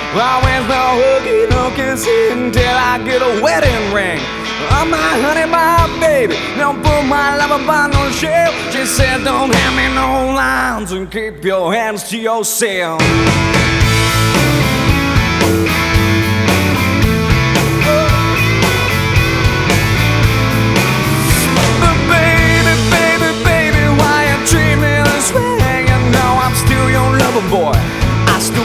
Always no hooky, no kissing till I get a wedding ring. I'm my honey, my baby. Don't put my love upon no shelf. She said, don't hand me no lines and keep your hands to yourself.